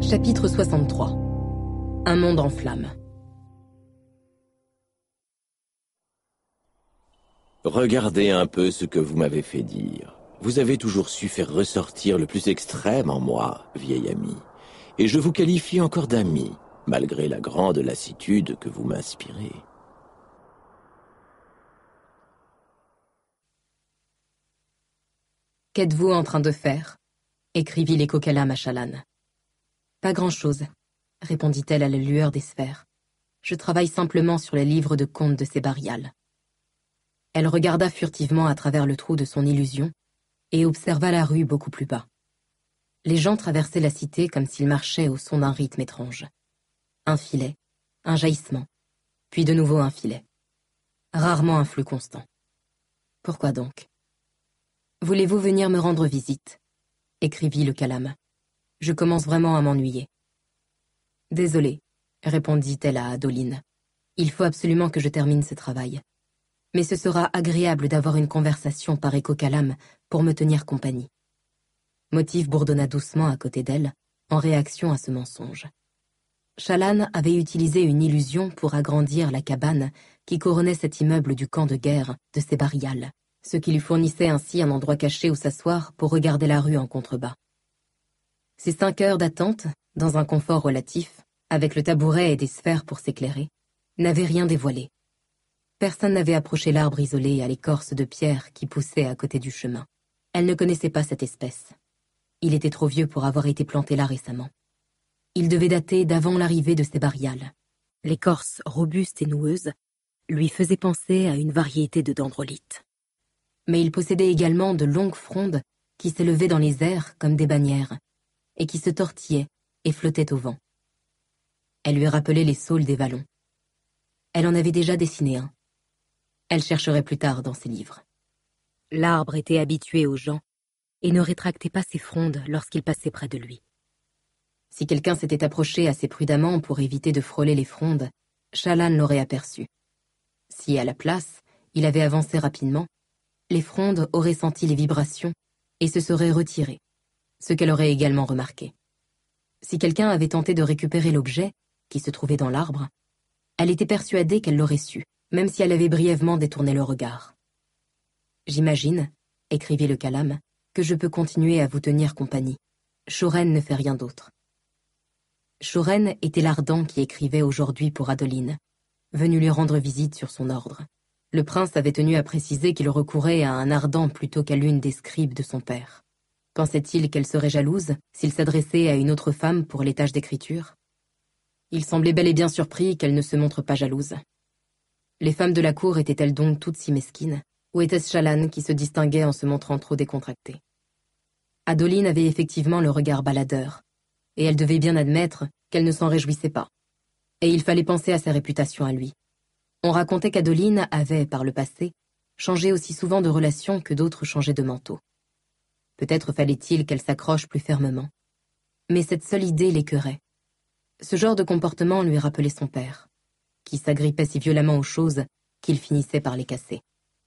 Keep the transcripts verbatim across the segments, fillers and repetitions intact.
Chapitre soixante-trois. Un monde en flammes. Regardez un peu ce que vous m'avez fait dire. Vous avez toujours su faire ressortir le plus extrême en moi, vieil ami. Et je vous qualifie encore d'ami, malgré la grande lassitude que vous m'inspirez. Qu'êtes-vous en train de faire ? Écrivit l'écho Kalam à Shallan. Pas grand-chose, répondit-elle à la lueur des sphères. Je travaille simplement sur les livres de contes de Sébarial. Elle regarda furtivement à travers le trou de son illusion et observa la rue beaucoup plus bas. Les gens traversaient la cité comme s'ils marchaient au son d'un rythme étrange. Un filet, un jaillissement, puis de nouveau un filet. Rarement un flux constant. Pourquoi donc ? Voulez-vous venir me rendre visite ? Écrivit le Kalam. Je commence vraiment à m'ennuyer. Désolée, répondit-elle à Adoline. Il faut absolument que je termine ce travail. Mais ce sera agréable d'avoir une conversation par écho Kalam pour me tenir compagnie. Motif bourdonna doucement à côté d'elle, en réaction à ce mensonge. Shallan avait utilisé une illusion pour agrandir la cabane qui couronnait cet immeuble du camp de guerre de Sébarial, ce qui lui fournissait ainsi un endroit caché où s'asseoir pour regarder la rue en contrebas. Ces cinq heures d'attente, dans un confort relatif, avec le tabouret et des sphères pour s'éclairer, n'avaient rien dévoilé. Personne n'avait approché l'arbre isolé à l'écorce de pierre qui poussait à côté du chemin. Elle ne connaissait pas cette espèce. Il était trop vieux pour avoir été planté là récemment. Il devait dater d'avant l'arrivée de Sébarial. L'écorce robuste et noueuse lui faisait penser à une variété de dendrolites. Mais il possédait également de longues frondes qui s'élevaient dans les airs comme des bannières et qui se tortillaient et flottaient au vent. Elle lui rappelait les saules des vallons. Elle en avait déjà dessiné un. Elle chercherait plus tard dans ses livres. L'arbre était habitué aux gens et ne rétractait pas ses frondes lorsqu'il passait près de lui. Si quelqu'un s'était approché assez prudemment pour éviter de frôler les frondes, Shallan l'aurait aperçu. Si, à la place, il avait avancé rapidement, les frondes auraient senti les vibrations et se seraient retirées, ce qu'elle aurait également remarqué. Si quelqu'un avait tenté de récupérer l'objet, qui se trouvait dans l'arbre, elle était persuadée qu'elle l'aurait su, même si elle avait brièvement détourné le regard. « J'imagine, » écrivit le Kalam, « que je peux continuer à vous tenir compagnie. Shoren ne fait rien d'autre. » Shoren était l'ardent qui écrivait aujourd'hui pour Adoline, venu lui rendre visite sur son ordre. Le prince avait tenu à préciser qu'il recourait à un ardent plutôt qu'à l'une des scribes de son père. Pensait-il qu'elle serait jalouse s'il s'adressait à une autre femme pour les tâches d'écriture ? Il semblait bel et bien surpris qu'elle ne se montre pas jalouse. Les femmes de la cour étaient-elles donc toutes si mesquines, ou était-ce Shallan qui se distinguait en se montrant trop décontractée ? Adoline avait effectivement le regard baladeur, et elle devait bien admettre qu'elle ne s'en réjouissait pas. Et il fallait penser à sa réputation à lui. On racontait qu'Adoline avait, par le passé, changé aussi souvent de relation que d'autres changeaient de manteau. Peut-être fallait-il qu'elle s'accroche plus fermement. Mais cette seule idée l'écœurait. Ce genre de comportement lui rappelait son père, qui s'agrippait si violemment aux choses qu'il finissait par les casser.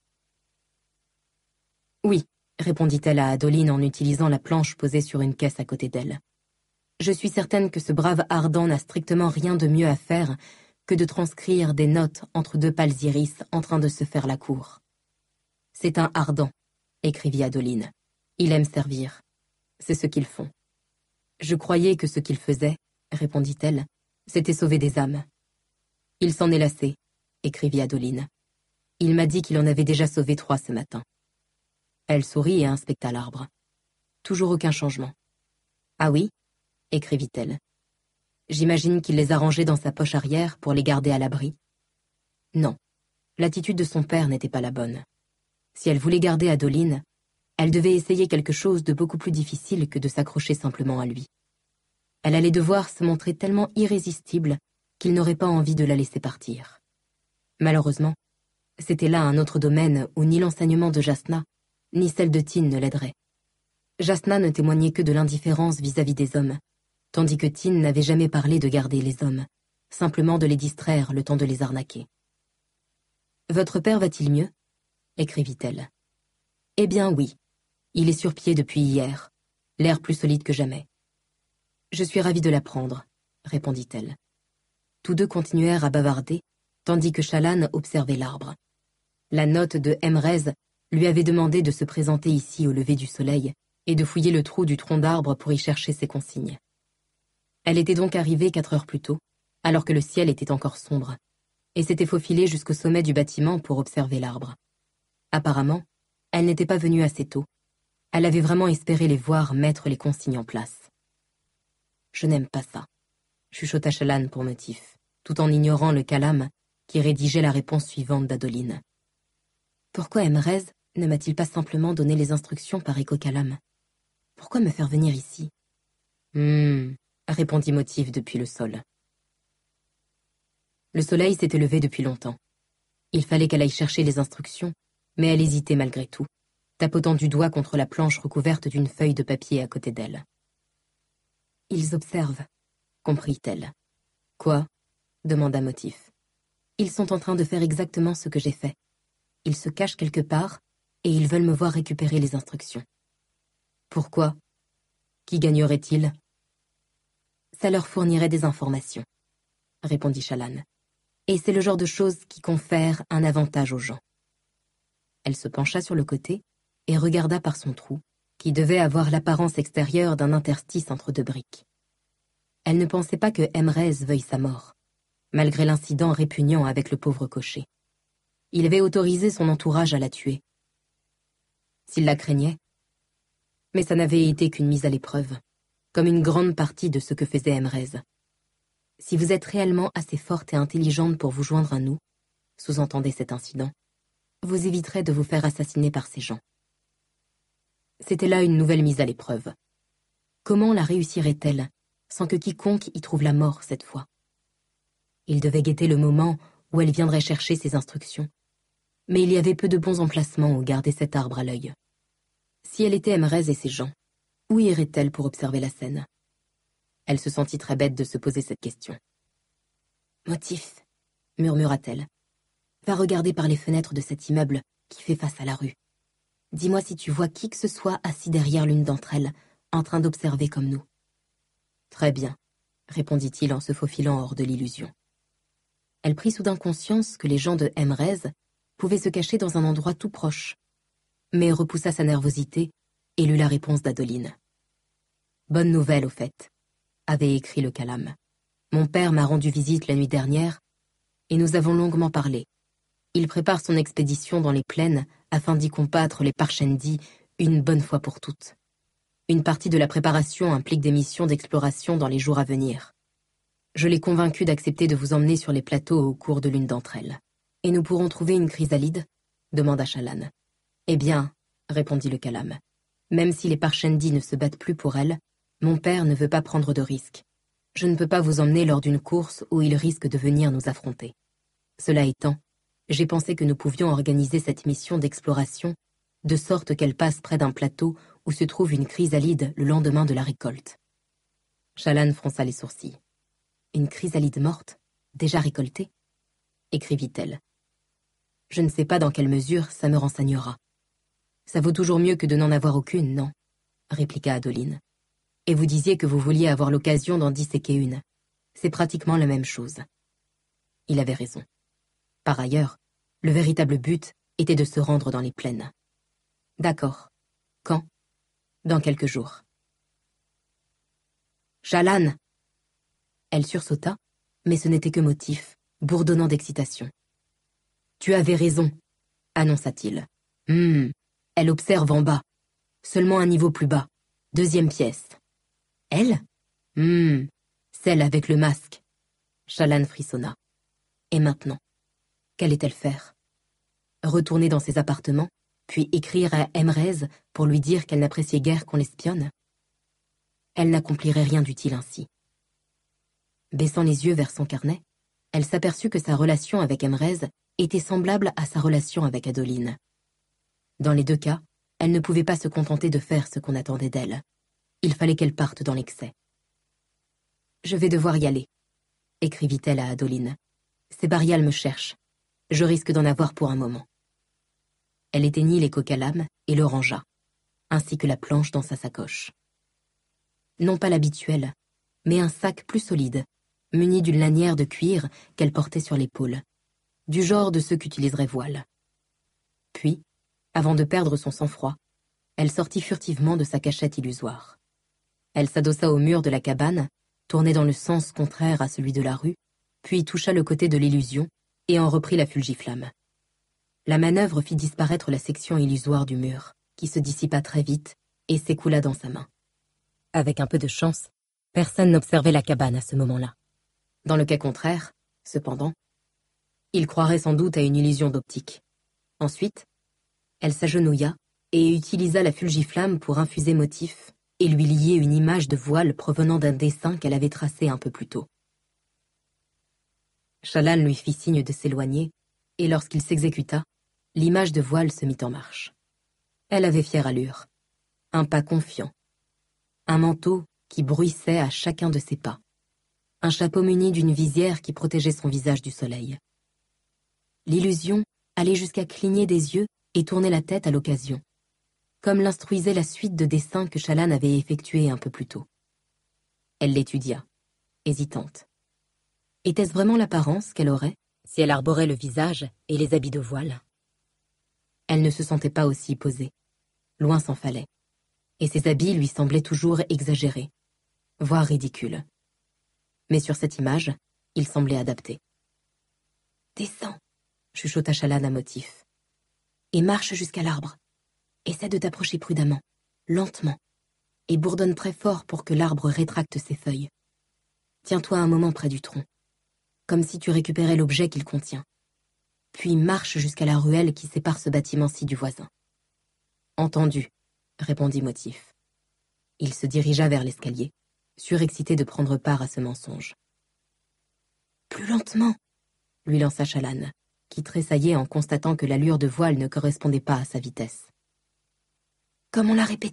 « Oui, » répondit-elle à Adoline en utilisant la planche posée sur une caisse à côté d'elle. « Je suis certaine que ce brave ardent n'a strictement rien de mieux à faire que de transcrire des notes entre deux pâles iris en train de se faire la cour. »« C'est un ardent, » écrivit Adoline. « Il aime servir. C'est ce qu'ils font. »« Je croyais que ce qu'ils faisaient, » répondit-elle, « c'était sauver des âmes. »« Il s'en est lassé, » écrivit Adoline. « Il m'a dit qu'il en avait déjà sauvé trois ce matin. » Elle sourit et inspecta l'arbre. Toujours aucun changement. « Ah oui ?» écrivit-elle. « J'imagine qu'il les a rangés dans sa poche arrière pour les garder à l'abri. » Non, l'attitude de son père n'était pas la bonne. Si elle voulait garder Adoline, elle devait essayer quelque chose de beaucoup plus difficile que de s'accrocher simplement à lui. Elle allait devoir se montrer tellement irrésistible qu'il n'aurait pas envie de la laisser partir. Malheureusement, c'était là un autre domaine où ni l'enseignement de Jasnah, ni celle de Tin ne l'aideraient. Jasnah ne témoignait que de l'indifférence vis-à-vis des hommes, tandis que Tin n'avait jamais parlé de garder les hommes, simplement de les distraire le temps de les arnaquer. « Votre père va-t-il mieux ?» écrivit-elle. « Eh bien oui, il est sur pied depuis hier, l'air plus solide que jamais. Je suis ravie de l'apprendre, répondit-elle. Tous deux continuèrent à bavarder, tandis que Shallan observait l'arbre. La note de Emrez lui avait demandé de se présenter ici au lever du soleil et de fouiller le trou du tronc d'arbre pour y chercher ses consignes. Elle était donc arrivée quatre heures plus tôt, alors que le ciel était encore sombre, et s'était faufilée jusqu'au sommet du bâtiment pour observer l'arbre. Apparemment, elle n'était pas venue assez tôt. Elle avait vraiment espéré les voir mettre les consignes en place. « Je n'aime pas ça », chuchota Shallan pour motif, tout en ignorant le calame qui rédigeait la réponse suivante d'Adoline. « Pourquoi Emrez ne m'a-t-il pas simplement donné les instructions par écho-calame? Pourquoi me faire venir ici ?»« Hum, répondit Motif depuis le sol. Le soleil s'était levé depuis longtemps. Il fallait qu'elle aille chercher les instructions, mais elle hésitait malgré tout, tapotant du doigt contre la planche recouverte d'une feuille de papier à côté d'elle. « Ils observent, » comprit-elle. « Quoi ?» demanda Motif. « Ils sont en train de faire exactement ce que j'ai fait. Ils se cachent quelque part, et ils veulent me voir récupérer les instructions. »« Pourquoi ? Qui gagnerait-il ?»« Ça leur fournirait des informations, » répondit Shallan. « Et c'est le genre de chose qui confère un avantage aux gens. » Elle se pencha sur le côté et regarda par son trou, qui devait avoir l'apparence extérieure d'un interstice entre deux briques. Elle ne pensait pas que Emrez veuille sa mort, malgré l'incident répugnant avec le pauvre cocher. Il avait autorisé son entourage à la tuer. S'il la craignait, mais ça n'avait été qu'une mise à l'épreuve, comme une grande partie de ce que faisait Emrez. Si vous êtes réellement assez forte et intelligente pour vous joindre à nous, sous-entendait cet incident, vous éviterez de vous faire assassiner par ces gens. C'était là une nouvelle mise à l'épreuve. Comment la réussirait-elle sans que quiconque y trouve la mort cette fois? Il devait guetter le moment où elle viendrait chercher ses instructions. Mais il y avait peu de bons emplacements où garder cet arbre à l'œil. Si elle était Emrez et ses gens, où irait-elle pour observer la scène? Elle se sentit très bête de se poser cette question. « Motif, » murmura-t-elle. « Va regarder par les fenêtres de cet immeuble qui fait face à la rue. Dis-moi si tu vois qui que ce soit assis derrière l'une d'entre elles, en train d'observer comme nous. »« Très bien, » répondit-il en se faufilant hors de l'illusion. Elle prit soudain conscience que les gens de Emrez pouvaient se cacher dans un endroit tout proche, mais repoussa sa nervosité et lut la réponse d'Adoline. « Bonne nouvelle, au fait, » avait écrit le calame. « Mon père m'a rendu visite la nuit dernière, et nous avons longuement parlé. Il prépare son expédition dans les plaines afin d'y combattre les Parchendi une bonne fois pour toutes. Une partie de la préparation implique des missions d'exploration dans les jours à venir. Je l'ai convaincu d'accepter de vous emmener sur les plateaux au cours de l'une d'entre elles. Et nous pourrons trouver une chrysalide ? Demanda Shallan. Eh bien, répondit le calame, même si les Parchendi ne se battent plus pour elle, mon père ne veut pas prendre de risques. Je ne peux pas vous emmener lors d'une course où il risque de venir nous affronter. Cela étant, j'ai pensé que nous pouvions organiser cette mission d'exploration de sorte qu'elle passe près d'un plateau où se trouve une chrysalide le lendemain de la récolte. Shallan fronça les sourcils. Une chrysalide morte, déjà récoltée ? Écrivit-elle. Je ne sais pas dans quelle mesure ça me renseignera. Ça vaut toujours mieux que de n'en avoir aucune, non ? Répliqua Adoline. Et vous disiez que vous vouliez avoir l'occasion d'en disséquer une. C'est pratiquement la même chose. Il avait raison. Par ailleurs, le véritable but était de se rendre dans les plaines. D'accord. Quand ? Dans quelques jours. Shallan ! Elle sursauta, mais ce n'était que Motif, bourdonnant d'excitation. Tu avais raison, annonça-t-il. Hum, elle observe en bas. Seulement un niveau plus bas. Deuxième pièce. Elle ? Hum, celle avec le masque. Shallan frissonna. Et maintenant, qu'allait-elle faire ? Retourner dans ses appartements, puis écrire à Emrez pour lui dire qu'elle n'appréciait guère qu'on l'espionne ? Elle n'accomplirait rien d'utile ainsi. Baissant les yeux vers son carnet, elle s'aperçut que sa relation avec Emrez était semblable à sa relation avec Adoline. Dans les deux cas, elle ne pouvait pas se contenter de faire ce qu'on attendait d'elle. Il fallait qu'elle parte dans l'excès. « Je vais devoir y aller », écrivit-elle à Adoline. « Ces Barial me cherchent. Je risque d'en avoir pour un moment. » Elle éteignit l'écho-calame et le rangea, ainsi que la planche dans sa sacoche. Non pas l'habituel, mais un sac plus solide, muni d'une lanière de cuir qu'elle portait sur l'épaule, du genre de ceux qu'utiliserait Voile. Puis, avant de perdre son sang-froid, elle sortit furtivement de sa cachette illusoire. Elle s'adossa au mur de la cabane, tournait dans le sens contraire à celui de la rue, puis toucha le côté de l'illusion et en reprit la fulgiflamme. La manœuvre fit disparaître la section illusoire du mur, qui se dissipa très vite et s'écoula dans sa main. Avec un peu de chance, personne n'observait la cabane à ce moment-là. Dans le cas contraire, cependant, il croirait sans doute à une illusion d'optique. Ensuite, elle s'agenouilla et utilisa la fulgiflamme pour infuser Motif et lui lier une image de Voile provenant d'un dessin qu'elle avait tracé un peu plus tôt. Shallan lui fit signe de s'éloigner, et lorsqu'il s'exécuta, l'image de Voile se mit en marche. Elle avait fière allure, un pas confiant, un manteau qui bruissait à chacun de ses pas, un chapeau muni d'une visière qui protégeait son visage du soleil. L'illusion allait jusqu'à cligner des yeux et tourner la tête à l'occasion, comme l'instruisait la suite de dessins que Shallan avait effectués un peu plus tôt. Elle l'étudia, hésitante. Était-ce vraiment l'apparence qu'elle aurait si elle arborait le visage et les habits de Voile? Elle ne se sentait pas aussi posée, loin s'en fallait, et ses habits lui semblaient toujours exagérés, voire ridicules. Mais sur cette image, il semblait adapté. « Descends !» chuchota Shallan à Motif. « Et marche jusqu'à l'arbre. Essaie de t'approcher prudemment, lentement, et bourdonne très fort pour que l'arbre rétracte ses feuilles. Tiens-toi un moment près du tronc, comme si tu récupérais l'objet qu'il contient. Puis marche jusqu'à la ruelle qui sépare ce bâtiment-ci du voisin. »« Entendu, » répondit Motif. Il se dirigea vers l'escalier, surexcité de prendre part à ce mensonge. « Plus lentement !» lui lança Shallan, qui tressaillait en constatant que l'allure de Voile ne correspondait pas à sa vitesse. « Comme on l'a répété. »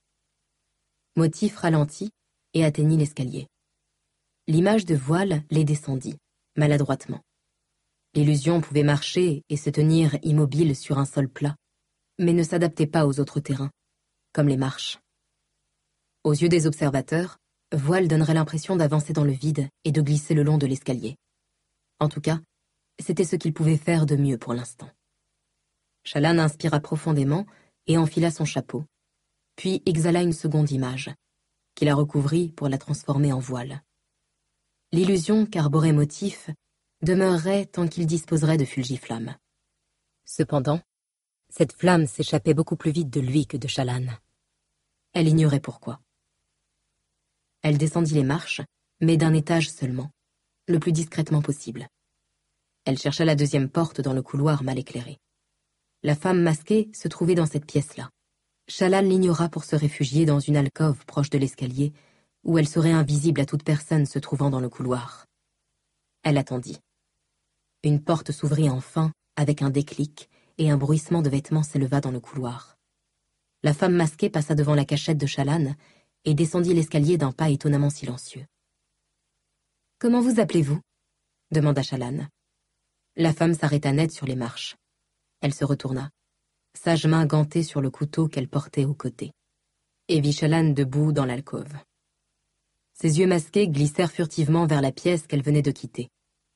Motif ralentit et atteignit l'escalier. L'image de Voile les descendit, maladroitement. L'illusion pouvait marcher et se tenir immobile sur un sol plat, mais ne s'adaptait pas aux autres terrains, comme les marches. Aux yeux des observateurs, Voile donnerait l'impression d'avancer dans le vide et de glisser le long de l'escalier. En tout cas, c'était ce qu'il pouvait faire de mieux pour l'instant. Shallan inspira profondément et enfila son chapeau, puis exhala une seconde image, qui la recouvrit pour la transformer en voile. L'illusion qu'arborait Motif demeurerait tant qu'il disposerait de fulgiflamme. Cependant, cette flamme s'échappait beaucoup plus vite de lui que de Shallan. Elle ignorait pourquoi. Elle descendit les marches, mais d'un étage seulement, le plus discrètement possible. Elle chercha la deuxième porte dans le couloir mal éclairé. La femme masquée se trouvait dans cette pièce-là. Shallan l'ignora pour se réfugier dans une alcôve proche de l'escalier, où elle serait invisible à toute personne se trouvant dans le couloir. Elle attendit. Une porte s'ouvrit enfin, avec un déclic, et un bruissement de vêtements s'éleva dans le couloir. La femme masquée passa devant la cachette de Shallan et descendit l'escalier d'un pas étonnamment silencieux. « Comment vous appelez-vous » demanda Shallan. La femme s'arrêta net sur les marches. Elle se retourna, sage main gantée sur le couteau qu'elle portait au côté, et vit Shallan debout dans l'alcôve. Ses yeux masqués glissèrent furtivement vers la pièce qu'elle venait de quitter.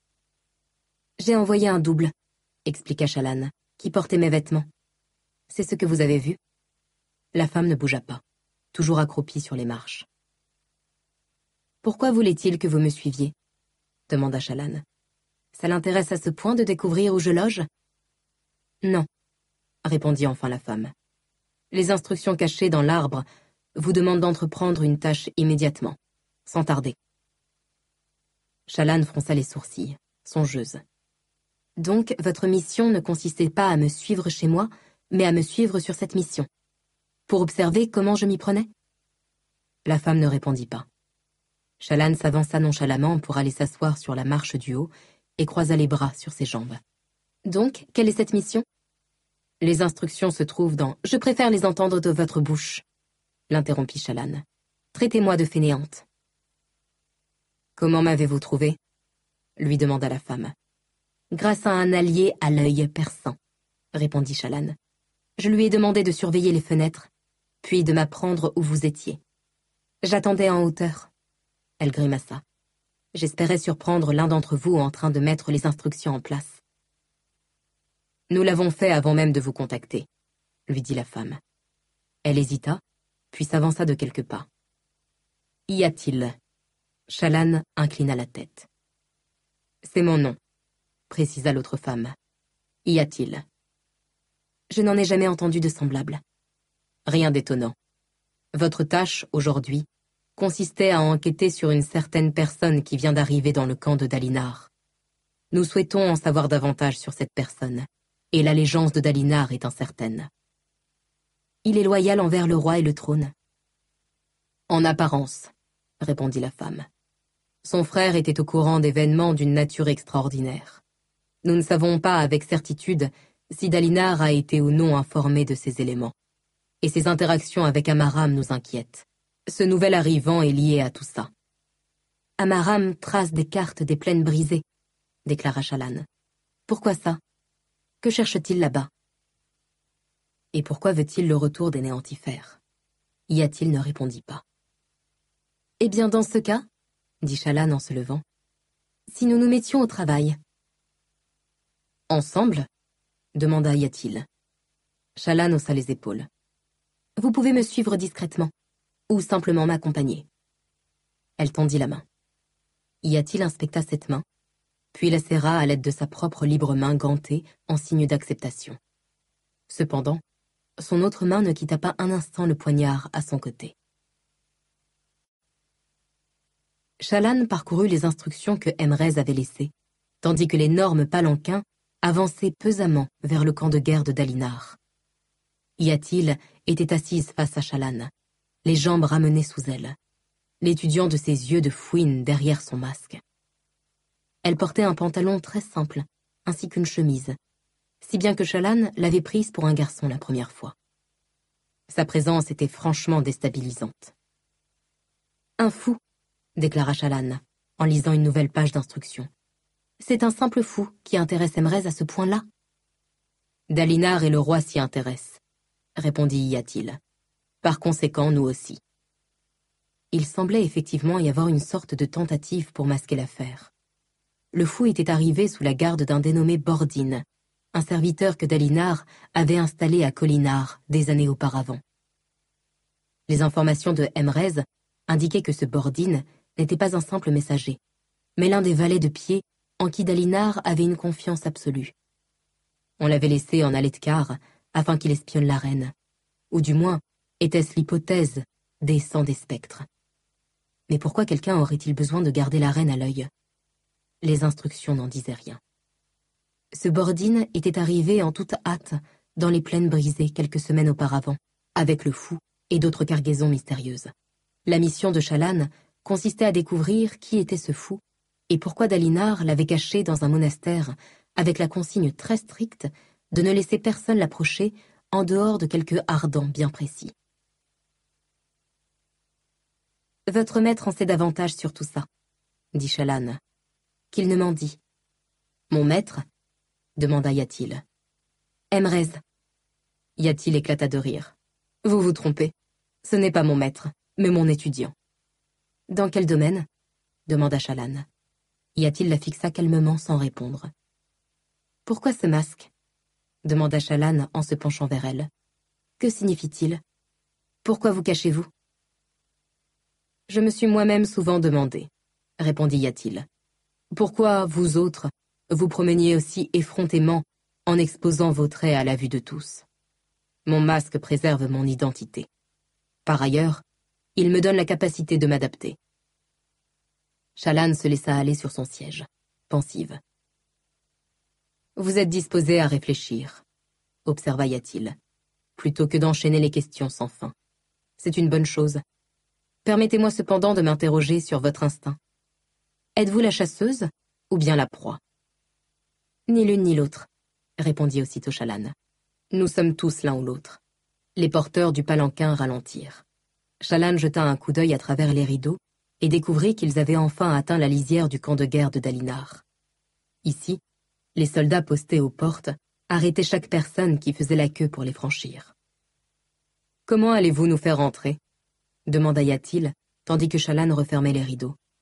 « J'ai envoyé un double, » expliqua Shallan, qui portait mes vêtements. « C'est ce que vous avez vu ?» La femme ne bougea pas, toujours accroupie sur les marches. « Pourquoi voulait-il que vous me suiviez ?» demanda Shallan. « Ça l'intéresse à ce point de découvrir où je loge ?»« Non, » répondit enfin la femme. « Les instructions cachées dans l'arbre vous demandent d'entreprendre une tâche immédiatement, sans tarder. » Shallan fronça les sourcils, songeuse. « Donc, votre mission ne consistait pas à me suivre chez moi, mais à me suivre sur cette mission, pour observer comment je m'y prenais ?» La femme ne répondit pas. Shallan s'avança nonchalamment pour aller s'asseoir sur la marche du haut et croisa les bras sur ses jambes. « Donc, quelle est cette mission ?» Les instructions se trouvent dans « Je préfère les entendre de votre bouche », l'interrompit Shallan. « Traitez-moi de fainéante. »« Comment m'avez-vous trouvé ?» lui demanda la femme. « Grâce à un allié à l'œil perçant, » répondit Shallan. « Je lui ai demandé de surveiller les fenêtres, puis de m'apprendre où vous étiez. J'attendais en hauteur. Elle grimaça. J'espérais surprendre l'un d'entre vous en train de mettre les instructions en place. Nous l'avons fait avant même de vous contacter, lui dit la femme. Elle hésita, puis s'avança de quelques pas. Y a-t-il? Shallan inclina la tête. C'est mon nom, précisa l'autre femme. Y a-t-il? Je n'en ai jamais entendu de semblable. Rien d'étonnant. Votre tâche, aujourd'hui, consistait à enquêter sur une certaine personne qui vient d'arriver dans le camp de Dalinar. Nous souhaitons en savoir davantage sur cette personne, et l'allégeance de Dalinar est incertaine. Il est loyal envers le roi et le trône. En apparence, répondit la femme. Son frère était au courant d'événements d'une nature extraordinaire. Nous ne savons pas avec certitude si Dalinar a été ou non informé de ces éléments. Et ses interactions avec Amaram nous inquiètent. Ce nouvel arrivant est lié à tout ça. Amaram trace des cartes des plaines brisées, déclara Shallan. Pourquoi ça? Que cherche-t-il là-bas? Et pourquoi veut-il le retour des néantifères? Y-a-t-il ne répondit pas. Eh bien, dans ce cas, dit Shallan en se levant, si nous nous mettions au travail. Ensemble? Demanda Y-a-t-il. Shallan haussa les épaules. Vous pouvez me suivre discrètement, ou simplement m'accompagner. Elle tendit la main. Y-a-t-il inspecta cette main, puis la serra à l'aide de sa propre libre main gantée en signe d'acceptation. Cependant, son autre main ne quitta pas un instant le poignard à son côté. Shallan parcourut les instructions que Emrez avait laissées, tandis que l'énorme palanquin avançait pesamment vers le camp de guerre de Dalinar. Y-a-t-il était assise face à Shallan, les jambes ramenées sous elle, l'étudiant de ses yeux de fouine derrière son masque. Elle portait un pantalon très simple, ainsi qu'une chemise, si bien que Shallan l'avait prise pour un garçon la première fois. Sa présence était franchement déstabilisante. Un fou, déclara Shallan, en lisant une nouvelle page d'instructions. C'est un simple fou qui intéresse Emrez à ce point-là. Dalinar et le roi s'y intéressent, répondit Y-a-t-il. Par conséquent, nous aussi. Il semblait effectivement y avoir une sorte de tentative pour masquer l'affaire. Le fou était arrivé sous la garde d'un dénommé Bordin, un serviteur que Dalinar avait installé à Kholinar des années auparavant. Les informations de Emrez indiquaient que ce Bordin n'était pas un simple messager, mais l'un des valets de pied en qui Dalinar avait une confiance absolue. On l'avait laissé en Aletkar afin qu'il espionne la reine, ou du moins était-ce l'hypothèse des sangs des spectres. Mais pourquoi quelqu'un aurait-il besoin de garder la reine à l'œil? Les instructions n'en disaient rien. Ce Bordin était arrivé en toute hâte dans les plaines brisées quelques semaines auparavant, avec le fou et d'autres cargaisons mystérieuses. La mission de Shallan consistait à découvrir qui était ce fou et pourquoi Dalinar l'avait caché dans un monastère avec la consigne très stricte de ne laisser personne l'approcher en dehors de quelques ardents bien précis. Votre maître en sait davantage sur tout ça, dit Shallan. Qu'il ne m'en dit. Mon maître? Demanda Y-a-t-il. Emrez. Y-a-t-il éclata de rire. Vous vous trompez. Ce n'est pas mon maître, mais mon étudiant. Dans quel domaine? Demanda Shallan. Y-a-t-il la fixa calmement sans répondre. Pourquoi ce masque? Demanda Shallan en se penchant vers elle. Que signifie-t-il? Pourquoi vous cachez-vous? Je me suis moi-même souvent demandé, répondit Y-a-t-il. Pourquoi, vous autres, vous promeniez aussi effrontément en exposant vos traits à la vue de tous? Mon masque préserve mon identité. Par ailleurs, il me donne la capacité de m'adapter. Shallan se laissa aller sur son siège, pensive. Vous êtes disposé à réfléchir, observa Y-a-t-il, plutôt que d'enchaîner les questions sans fin. C'est une bonne chose. Permettez-moi cependant de m'interroger sur votre instinct. Êtes-vous la chasseuse ou bien la proie? Ni l'une ni l'autre, répondit aussitôt Shallan. Nous sommes tous l'un ou l'autre. Les porteurs du palanquin ralentirent. Shallan jeta un coup d'œil à travers les rideaux et découvrit qu'ils avaient enfin atteint la lisière du camp de guerre de Dalinar. Ici, les soldats postés aux portes arrêtaient chaque personne qui faisait la queue pour les franchir. « Comment allez-vous nous faire entrer » demanda Y-a-t-il, tandis que Shallan refermait les rideaux.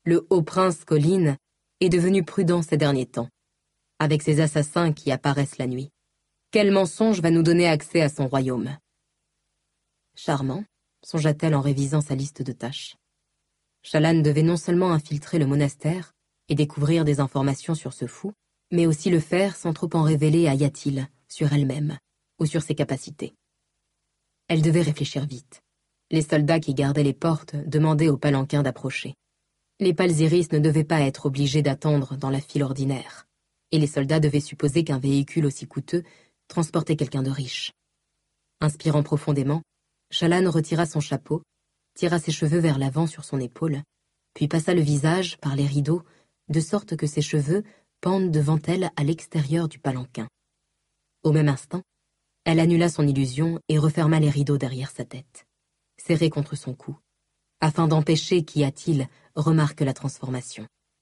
Le haut prince Colin est devenu prudent ces derniers temps, avec ses assassins qui apparaissent la nuit. Quel mensonge va nous donner accès à son royaume? Charmant, songea-t-elle en révisant sa liste de tâches. Shallan devait non seulement infiltrer le monastère et découvrir des informations sur ce fou, mais aussi le faire sans trop en révéler à Yatil sur elle-même ou sur ses capacités. Elle devait réfléchir vite. Les soldats qui gardaient les portes demandaient aux palanquins d'approcher. Les Palzyris ne devaient pas être obligés d'attendre dans la file ordinaire, et les soldats devaient supposer qu'un véhicule aussi coûteux transportait quelqu'un de riche. Inspirant profondément, Shallan retira son chapeau, tira ses cheveux vers l'avant sur son épaule, puis passa le visage par les rideaux, de sorte que ses cheveux pendent devant elle à l'extérieur du palanquin. Au même instant, elle annula son illusion et referma les rideaux derrière sa tête, serrés contre son cou, afin d'empêcher qu'y a-t-il remarque la transformation.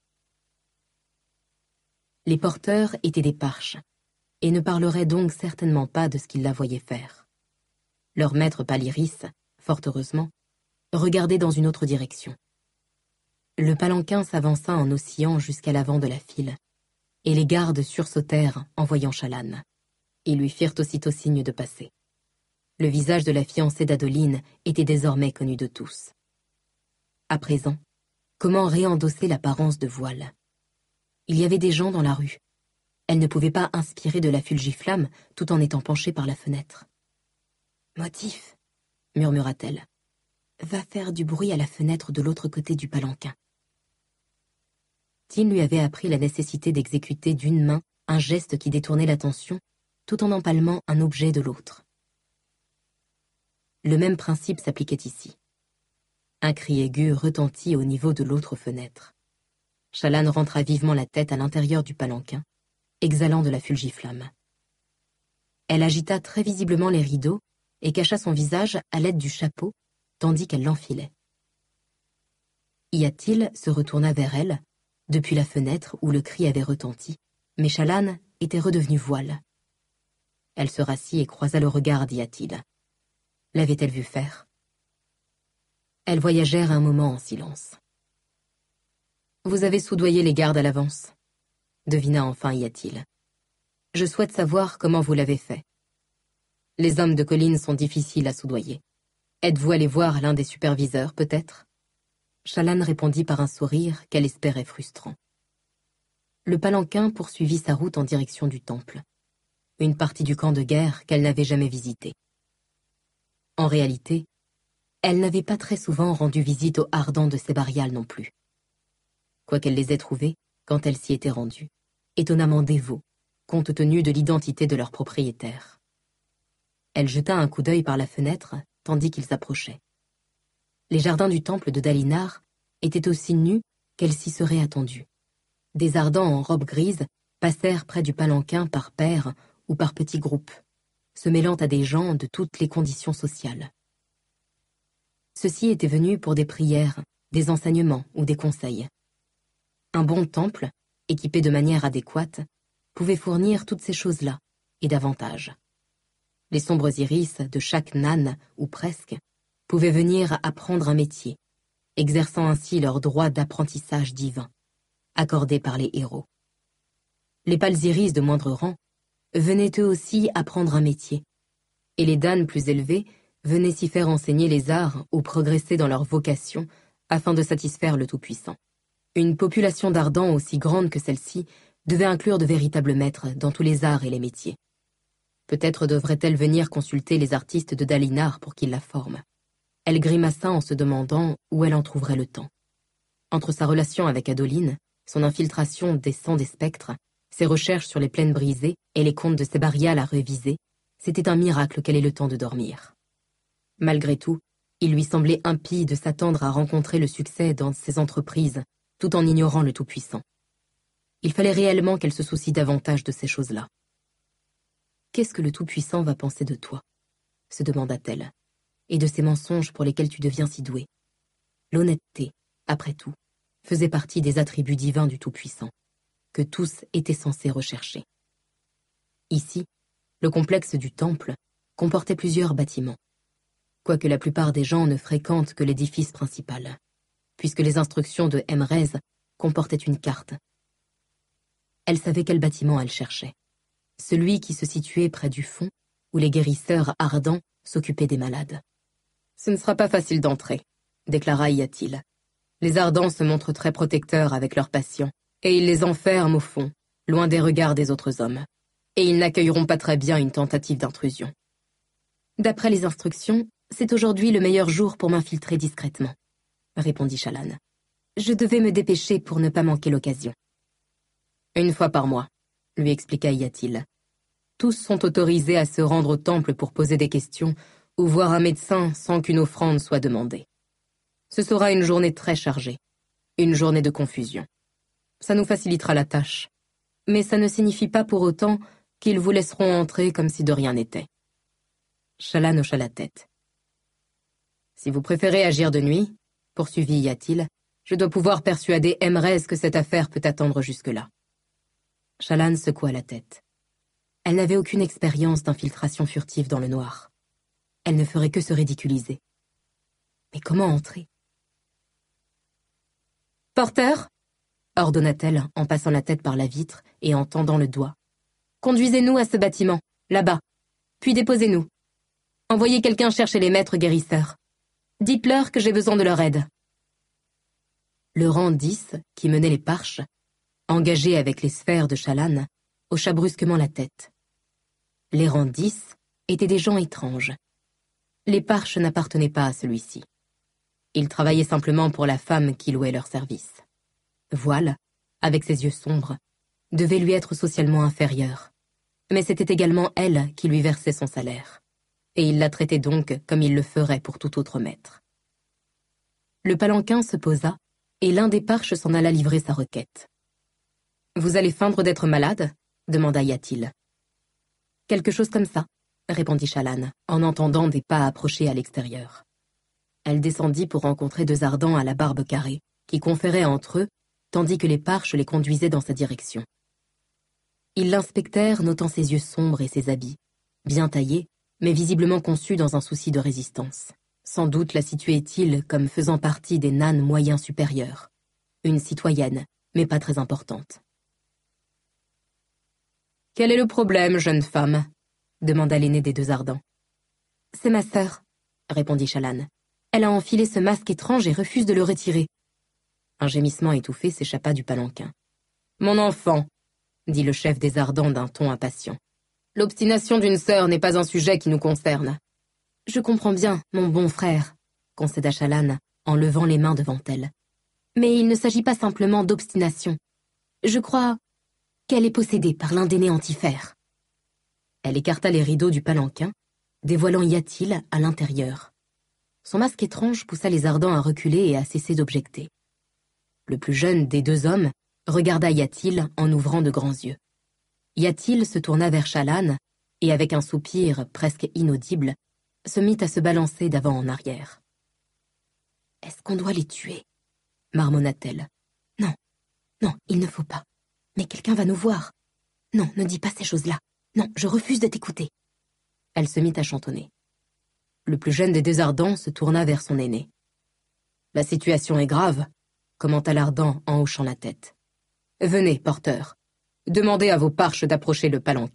Les porteurs étaient des parches, et ne parleraient donc certainement pas de ce qu'ils la voyaient faire. Leur maître Pallyris, fort heureusement, regardait dans une autre direction. Le palanquin s'avança en oscillant jusqu'à l'avant de la file, et les gardes sursautèrent en voyant Shallan. Ils lui firent aussitôt signe de passer. Le visage de la fiancée d'Adoline était désormais connu de tous. À présent, comment réendosser l'apparence de voile? Il y avait des gens dans la rue. Elle ne pouvait pas inspirer de la fulgiflamme tout en étant penchée par la fenêtre. « Motif » murmura-t-elle. « Va faire du bruit à la fenêtre de l'autre côté du palanquin. » Tin lui avait appris la nécessité d'exécuter d'une main un geste qui détournait l'attention tout en empalmant un objet de l'autre. Le même principe s'appliquait ici. Un cri aigu retentit au niveau de l'autre fenêtre. Shallan rentra vivement la tête à l'intérieur du palanquin, exhalant de la fulgiflamme. Elle agita très visiblement les rideaux et cacha son visage à l'aide du chapeau, tandis qu'elle l'enfilait. Yatil se retourna vers elle, depuis la fenêtre où le cri avait retenti, mais Shallan était redevenu voile. Elle se rassit et croisa le regard d'Yatil. L'avait-elle vu faire? Elles voyagèrent un moment en silence. « Vous avez soudoyé les gardes à l'avance, » devina enfin Yatil. « Je souhaite savoir comment vous l'avez fait. Les hommes de colline sont difficiles à soudoyer. Êtes-vous allé voir l'un des superviseurs, peut-être » Shallan répondit par un sourire qu'elle espérait frustrant. Le palanquin poursuivit sa route en direction du temple, une partie du camp de guerre qu'elle n'avait jamais visité. En réalité, elle n'avait pas très souvent rendu visite aux ardents de Sébarial non plus. Quoiqu'elle les ait trouvés, quand elle s'y était rendue, étonnamment dévots, compte tenu de l'identité de leur propriétaire. Elle jeta un coup d'œil par la fenêtre, tandis qu'ils s'approchaient. Les jardins du temple de Dalinar étaient aussi nus qu'elle s'y serait attendue. Des ardents en robe grise passèrent près du palanquin par paires ou par petits groupes, se mêlant à des gens de toutes les conditions sociales. Ceux-ci étaient venus pour des prières, des enseignements ou des conseils. Un bon temple, équipé de manière adéquate, pouvait fournir toutes ces choses-là, et davantage. Les sombres iris de chaque nane, ou presque, pouvaient venir apprendre un métier, exerçant ainsi leur droit d'apprentissage divin, accordé par les héros. Les Palzyris de moindre rang venaient eux aussi apprendre un métier, et les danes plus élevés venaient s'y faire enseigner les arts ou progresser dans leur vocation afin de satisfaire le Tout-Puissant. Une population d'ardents aussi grande que celle-ci devait inclure de véritables maîtres dans tous les arts et les métiers. Peut-être devrait-elle venir consulter les artistes de Dalinar pour qu'ils la forment. Elle grimaça en se demandant où elle en trouverait le temps. Entre sa relation avec Adoline, son infiltration des sangs des spectres, ses recherches sur les plaines brisées et les contes de Sébarial à réviser, c'était un miracle qu'elle ait le temps de dormir. Malgré tout, il lui semblait impie de s'attendre à rencontrer le succès dans ses entreprises, tout en ignorant le Tout-Puissant. Il fallait réellement qu'elle se soucie davantage de ces choses-là. « Qu'est-ce que le Tout-Puissant va penser de toi ?» se demanda-t-elle, « et de ces mensonges pour lesquels tu deviens si doué. L'honnêteté, après tout, faisait partie des attributs divins du Tout-Puissant, que tous étaient censés rechercher. Ici, le complexe du temple comportait plusieurs bâtiments, quoique la plupart des gens ne fréquentent que l'édifice principal. puisque les instructions de Emrez comportaient une carte. Elle savait quel bâtiment elle cherchait. Celui qui se situait près du fond, où les guérisseurs ardents s'occupaient des malades. « Ce ne sera pas facile d'entrer », déclara Yatil. « Les ardents se montrent très protecteurs avec leurs patients, et ils les enferment au fond, loin des regards des autres hommes. Et ils n'accueilleront pas très bien une tentative d'intrusion. D'après les instructions, c'est aujourd'hui le meilleur jour pour m'infiltrer discrètement, répondit Shallan. Je devais me dépêcher pour ne pas manquer l'occasion. Une fois par mois, lui expliqua Yatil. Tous sont autorisés à se rendre au temple pour poser des questions ou voir un médecin sans qu'une offrande soit demandée. Ce sera une journée très chargée, une journée de confusion. Ça nous facilitera la tâche, mais ça ne signifie pas pour autant qu'ils vous laisseront entrer comme si de rien n'était. Shallan hocha la tête. Si vous préférez agir de nuit, poursuivit Yatil, je dois pouvoir persuader Emrez que cette affaire peut attendre jusque-là. Shallan secoua la tête. Elle n'avait aucune expérience d'infiltration furtive dans le noir. Elle ne ferait que se ridiculiser. Mais comment entrer? « Porteur !» ordonna-t-elle en passant la tête par la vitre et en tendant le doigt. « Conduisez-nous à ce bâtiment, là-bas, puis déposez-nous. Envoyez quelqu'un chercher les maîtres guérisseurs. Dites-leur que j'ai besoin de leur aide. » Le rang dix, qui menait les parches, engagé avec les sphères de Shallan, hocha brusquement la tête. Les rangs dix étaient des gens étranges. Les parches n'appartenaient pas à celui-ci. Ils travaillaient simplement pour la femme qui louait leur service. Voile, avec ses yeux sombres, devait lui être socialement inférieure. Mais c'était également elle qui lui versait son salaire. Et il la traitait donc comme il le ferait pour tout autre maître. Le palanquin se posa, et l'un des parches s'en alla livrer sa requête. « Vous allez feindre d'être malade ?» demanda Yatil. « Quelque chose comme ça, » répondit Shallan, en entendant des pas approcher à l'extérieur. Elle descendit pour rencontrer deux ardents à la barbe carrée, qui conféraient entre eux, tandis que les parches les conduisaient dans sa direction. Ils l'inspectèrent, notant ses yeux sombres et ses habits, bien taillés, mais visiblement conçus dans un souci de résistance. Sans doute la situait-il comme faisant partie des nânes moyens supérieurs. Une citoyenne, mais pas très importante. « Quel est le problème, jeune femme ?» demanda l'aîné des deux ardents. « C'est ma sœur, » répondit Shallan. « Elle a enfilé ce masque étrange et refuse de le retirer. » Un gémissement étouffé s'échappa du palanquin. « Mon enfant !» dit le chef des ardents d'un ton impatient. « L'obstination d'une sœur n'est pas un sujet qui nous concerne. »« Je comprends bien, mon bon frère, » concéda Shallan en levant les mains devant elle. « Mais il ne s'agit pas simplement d'obstination. Je crois qu'elle est possédée par l'un des néantifères. » Elle écarta les rideaux du palanquin, dévoilant Yatil à l'intérieur. Son masque étrange poussa les ardents à reculer et à cesser d'objecter. Le plus jeune des deux hommes regarda Yatil en ouvrant de grands yeux. Yatil se tourna vers Shallan et, avec un soupir presque inaudible, se mit à se balancer d'avant en arrière. « Est-ce qu'on doit les tuer ?» marmonna-t-elle. « Non, non, il ne faut pas. Mais quelqu'un va nous voir. Non, ne dis pas ces choses-là. Non, je refuse de t'écouter. » Elle se mit à chantonner. Le plus jeune des deux ardents se tourna vers son aîné. « La situation est grave, » commenta l'ardent en hochant la tête. « Venez, porteur. Demandez à vos parches d'approcher le palanquin. »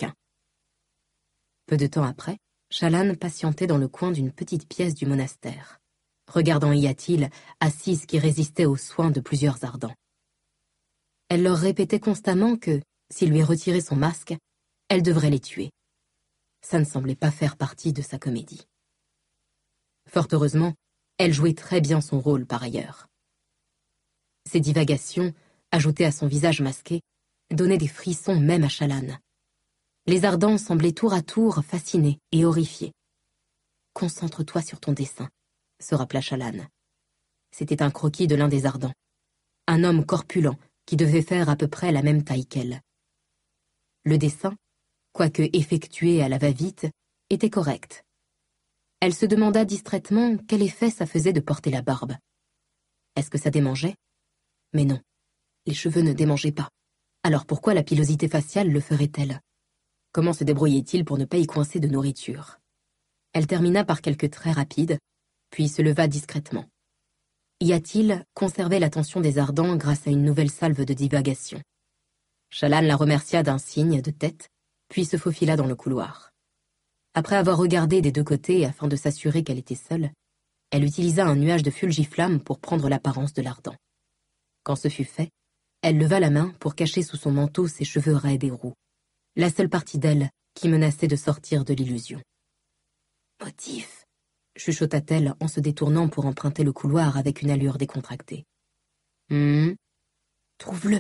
Peu de temps après, Shallan patientait dans le coin d'une petite pièce du monastère, regardant Yatil, assise qui résistait aux soins de plusieurs ardents. Elle leur répétait constamment que, s'il lui retirait son masque, elle devrait les tuer. Ça ne semblait pas faire partie de sa comédie. Fort heureusement, elle jouait très bien son rôle par ailleurs. Ses divagations, ajoutées à son visage masqué, donnaient des frissons même à Shallan. Les ardents semblaient tour à tour fascinés et horrifiés. « Concentre-toi sur ton dessin », se rappela Shallan. C'était un croquis de l'un des ardents. Un homme corpulent qui devait faire à peu près la même taille qu'elle. Le dessin, quoique effectué à la va-vite, était correct. Elle se demanda distraitement quel effet ça faisait de porter la barbe. Est-ce que ça démangeait? Mais non, les cheveux ne démangeaient pas. Alors pourquoi la pilosité faciale le ferait-elle? Comment se débrouillait-il pour ne pas y coincer de nourriture? Elle termina par quelques traits rapides, puis se leva discrètement. Yatil conservait l'attention des Ardents grâce à une nouvelle salve de divagation. Shallan la remercia d'un signe de tête, puis se faufila dans le couloir. Après avoir regardé des deux côtés afin de s'assurer qu'elle était seule, elle utilisa un nuage de fulgiflamme pour prendre l'apparence de l'Ardent. Quand ce fut fait, elle leva la main pour cacher sous son manteau ses cheveux raides et roux, la seule partie d'elle qui menaçait de sortir de l'illusion. « Motif !» chuchota-t-elle en se détournant pour emprunter le couloir avec une allure décontractée. « Hum, trouve-le !»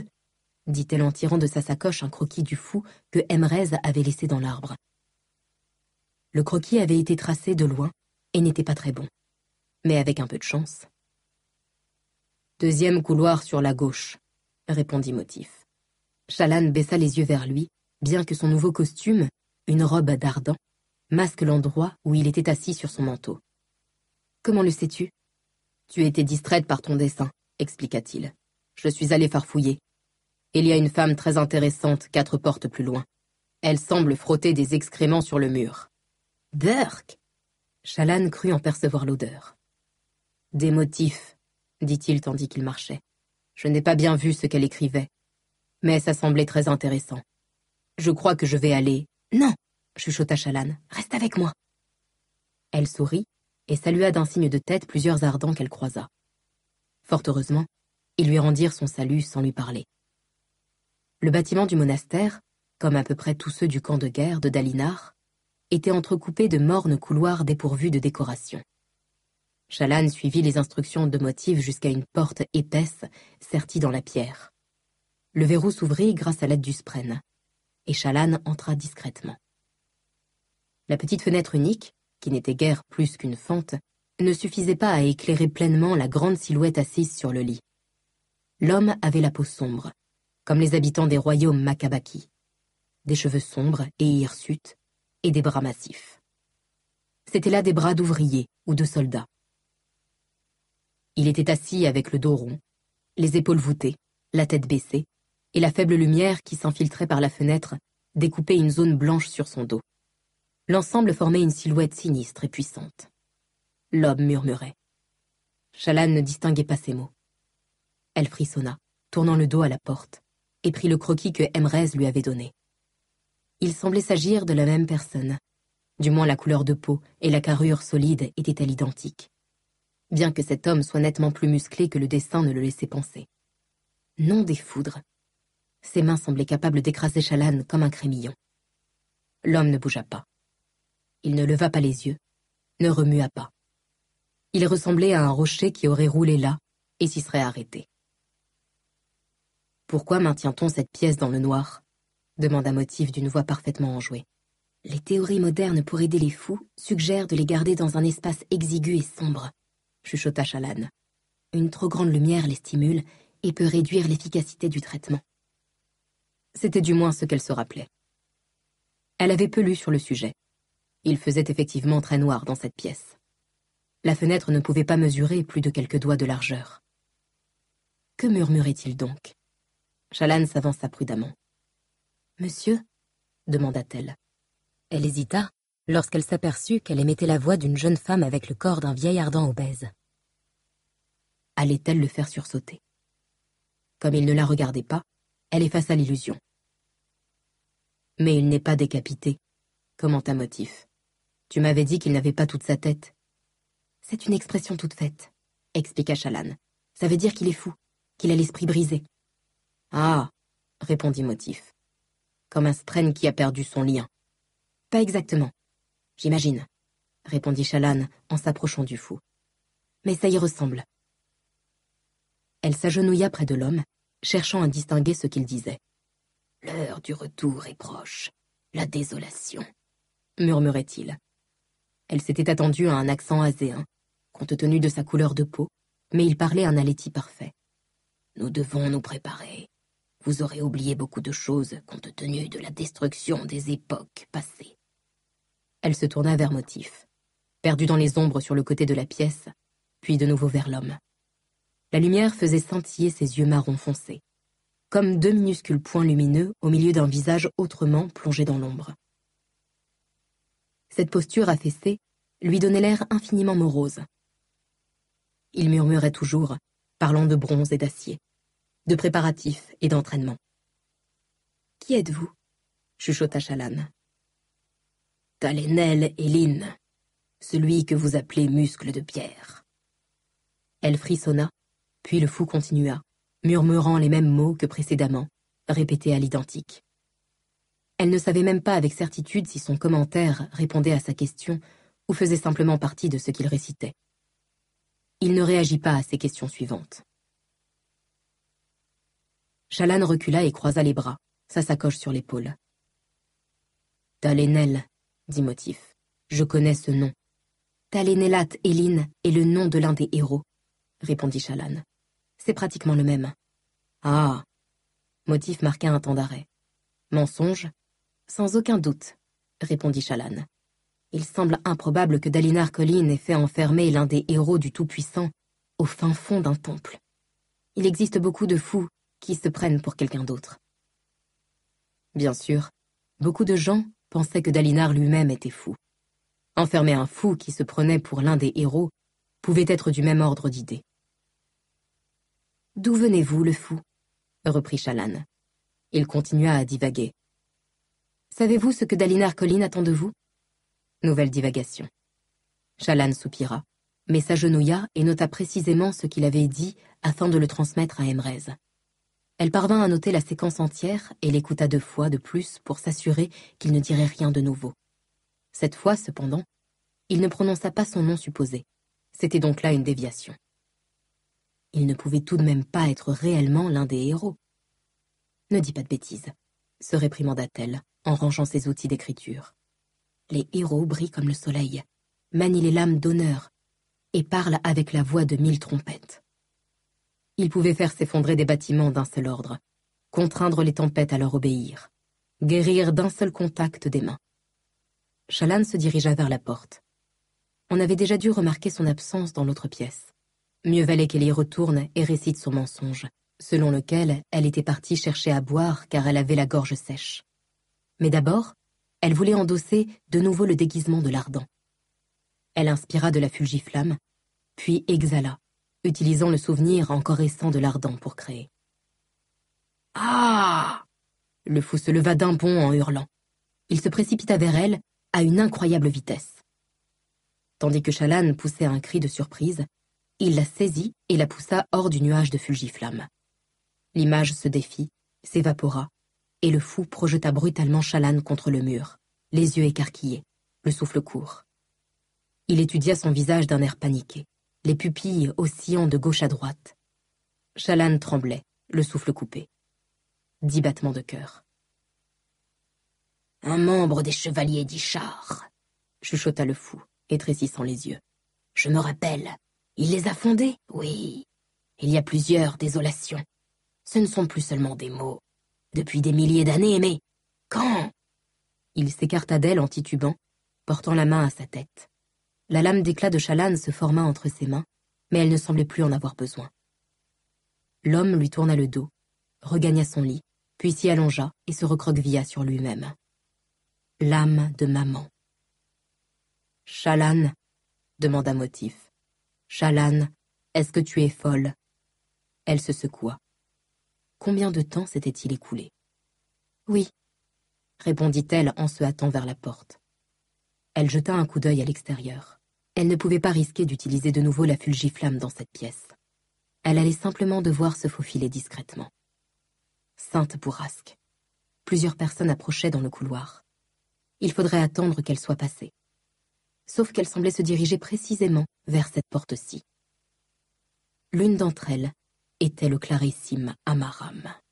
dit-elle en tirant de sa sacoche un croquis du fou que Emrez avait laissé dans l'arbre. Le croquis avait été tracé de loin et n'était pas très bon, mais avec un peu de chance. « Deuxième couloir sur la gauche », répondit Motif. Shallan baissa les yeux vers lui, bien que son nouveau costume, une robe d'Ardent, masque l'endroit où il était assis sur son manteau. « Comment le sais-tu ?»« Tu étais distraite par ton dessin, » expliqua-t-il. « Je suis allé farfouiller. Il y a une femme très intéressante quatre portes plus loin. Elle semble frotter des excréments sur le mur. »« Burk !» Shallan crut en percevoir l'odeur. « Des motifs, » dit-il tandis qu'il marchait. « Je n'ai pas bien vu ce qu'elle écrivait, mais ça semblait très intéressant. Je crois que je vais aller... »« Non !» chuchota Shallan. « Reste avec moi !» Elle sourit et salua d'un signe de tête plusieurs Ardents qu'elle croisa. Fort heureusement, ils lui rendirent son salut sans lui parler. Le bâtiment du monastère, comme à peu près tous ceux du camp de guerre de Dalinar, était entrecoupé de mornes couloirs dépourvus de décoration. Shallan suivit les instructions de Motif jusqu'à une porte épaisse sertie dans la pierre. Le verrou s'ouvrit grâce à l'aide du spren, et Shallan entra discrètement. La petite fenêtre unique, qui n'était guère plus qu'une fente, ne suffisait pas à éclairer pleinement la grande silhouette assise sur le lit. L'homme avait la peau sombre, comme les habitants des royaumes Makabaki, des cheveux sombres et hirsutes, et des bras massifs. C'étaient là des bras d'ouvriers ou de soldats. Il était assis avec le dos rond, les épaules voûtées, la tête baissée, et la faible lumière qui s'infiltrait par la fenêtre découpait une zone blanche sur son dos. L'ensemble formait une silhouette sinistre et puissante. L'homme murmurait. Shallan ne distinguait pas ses mots. Elle frissonna, tournant le dos à la porte, et prit le croquis que Emrez lui avait donné. Il semblait s'agir de la même personne. Du moins la couleur de peau et la carrure solide étaient-elles identiques, bien que cet homme soit nettement plus musclé que le dessin ne le laissait penser. Non des foudres. Ses mains semblaient capables d'écraser Shallan comme un crémillon. L'homme ne bougea pas. Il ne leva pas les yeux, ne remua pas. Il ressemblait à un rocher qui aurait roulé là et s'y serait arrêté. « Pourquoi maintient-on cette pièce dans le noir ?» demanda Motif d'une voix parfaitement enjouée. « Les théories modernes pour aider les fous suggèrent de les garder dans un espace exigu et sombre, » chuchota Shallan. « Une trop grande lumière les stimule et peut réduire l'efficacité du traitement. » C'était du moins ce qu'elle se rappelait. Elle avait peu lu sur le sujet. Il faisait effectivement très noir dans cette pièce. La fenêtre ne pouvait pas mesurer plus de quelques doigts de largeur. Que murmurait-il donc? Shallan s'avança prudemment. « Monsieur ?» demanda-t-elle. Elle hésita lorsqu'elle s'aperçut qu'elle émettait la voix d'une jeune femme avec le corps d'un vieil Ardent obèse. Allait-elle le faire sursauter? Comme il ne la regardait pas, elle effaça l'illusion. « Mais il n'est pas décapité, » commenta Motif. « Tu m'avais dit qu'il n'avait pas toute sa tête. »« C'est une expression toute faite, » expliqua Shallan. « Ça veut dire qu'il est fou, qu'il a l'esprit brisé. »« Ah !» répondit Motif. « Comme un spren qui a perdu son lien. »« Pas exactement, j'imagine, » répondit Shallan en s'approchant du fou. « Mais ça y ressemble. » Elle s'agenouilla près de l'homme, cherchant à distinguer ce qu'il disait. « L'heure du retour est proche, la désolation, » murmurait-il. Elle s'était attendue à un accent azéen, compte tenu de sa couleur de peau, mais il parlait un alethi parfait. « Nous devons nous préparer. Vous aurez oublié beaucoup de choses compte tenu de la destruction des époques passées. » Elle se tourna vers Motif, perdue dans les ombres sur le côté de la pièce, puis de nouveau vers l'homme. La lumière faisait scintiller ses yeux marron foncé, comme deux minuscules points lumineux au milieu d'un visage autrement plongé dans l'ombre. Cette posture affaissée lui donnait l'air infiniment morose. Il murmurait toujours, parlant de bronze et d'acier, de préparatifs et d'entraînement. « Qui êtes-vous » chuchota Shallan. « Talenel Elin, celui que vous appelez muscle de pierre. » Elle frissonna, puis le fou continua, murmurant les mêmes mots que précédemment, répétés à l'identique. Elle ne savait même pas avec certitude si son commentaire répondait à sa question ou faisait simplement partie de ce qu'il récitait. Il ne réagit pas à ses questions suivantes. Shallan recula et croisa les bras, sa sacoche sur l'épaule. « Talenel, » dit Motif, « je connais ce nom. »« Talenelat Elin est le nom de l'un des héros, » répondit Shallan. « C'est pratiquement le même. »« Ah !» Motif marqua un temps d'arrêt. « Mensonge ?»« Sans aucun doute, » répondit Shallan. « Il semble improbable que Dalinar Kholin ait fait enfermer l'un des héros du Tout-Puissant au fin fond d'un temple. Il existe beaucoup de fous qui se prennent pour quelqu'un d'autre. » Bien sûr, beaucoup de gens pensaient que Dalinar lui-même était fou. Enfermer un fou qui se prenait pour l'un des héros pouvait être du même ordre d'idées. « D'où venez-vous, le fou ?» reprit Shallan. Il continua à divaguer. « Savez-vous ce que Dalinar Kholin attend de vous ?» Nouvelle divagation. Shallan soupira, mais s'agenouilla et nota précisément ce qu'il avait dit afin de le transmettre à Emrez. Elle parvint à noter la séquence entière et l'écouta deux fois de plus pour s'assurer qu'il ne dirait rien de nouveau. Cette fois, cependant, il ne prononça pas son nom supposé. C'était donc là une déviation. Il ne pouvait tout de même pas être réellement l'un des héros. « Ne dis pas de bêtises, » se réprimanda-t-elle en rangeant ses outils d'écriture. « Les héros brillent comme le soleil, manient les lames d'honneur et parlent avec la voix de mille trompettes. Ils pouvaient faire s'effondrer des bâtiments d'un seul ordre, contraindre les tempêtes à leur obéir, guérir d'un seul contact des mains. » Shallan se dirigea vers la porte. On avait déjà dû remarquer son absence dans l'autre pièce. Mieux valait qu'elle y retourne et récite son mensonge, selon lequel elle était partie chercher à boire car elle avait la gorge sèche. Mais d'abord, elle voulait endosser de nouveau le déguisement de l'Ardent. Elle inspira de la fulgiflamme, puis exhala, utilisant le souvenir encore récent de l'Ardent pour créer. « Ah !» Le fou se leva d'un bond en hurlant. Il se précipita vers elle à une incroyable vitesse. Tandis que Shallan poussait un cri de surprise, il la saisit et la poussa hors du nuage de fulgiflamme. L'image se défit, s'évapora, et le fou projeta brutalement Shallan contre le mur, les yeux écarquillés, le souffle court. Il étudia son visage d'un air paniqué, les pupilles oscillant de gauche à droite. Shallan tremblait, le souffle coupé. Dix battements de cœur. « Un membre des chevaliers d'Ishar » chuchota le fou, étrécissant les yeux. « Je me rappelle, il les a fondés, oui. Il y a plusieurs désolations. Ce ne sont plus seulement des mots. Depuis des milliers d'années, mais quand ?» Il s'écarta d'elle en titubant, portant la main à sa tête. La lame d'éclat de Shallan se forma entre ses mains, mais elle ne semblait plus en avoir besoin. L'homme lui tourna le dos, regagna son lit, puis s'y allongea et se recroquevilla sur lui-même. L'âme de maman. « Shallan » demanda Motif. « Shallan, est-ce que tu es folle ?» Elle se secoua. Combien de temps s'était-il écoulé? « Oui » répondit-elle en se hâtant vers la porte. Elle jeta un coup d'œil à l'extérieur. Elle ne pouvait pas risquer d'utiliser de nouveau la fulgiflamme dans cette pièce. Elle allait simplement devoir se faufiler discrètement. Sainte bourrasque. Plusieurs personnes approchaient dans le couloir. Il faudrait attendre qu'elle soit passée. Sauf qu'elle semblait se diriger précisément vers cette porte-ci. L'une d'entre elles était le clarissime Amaram.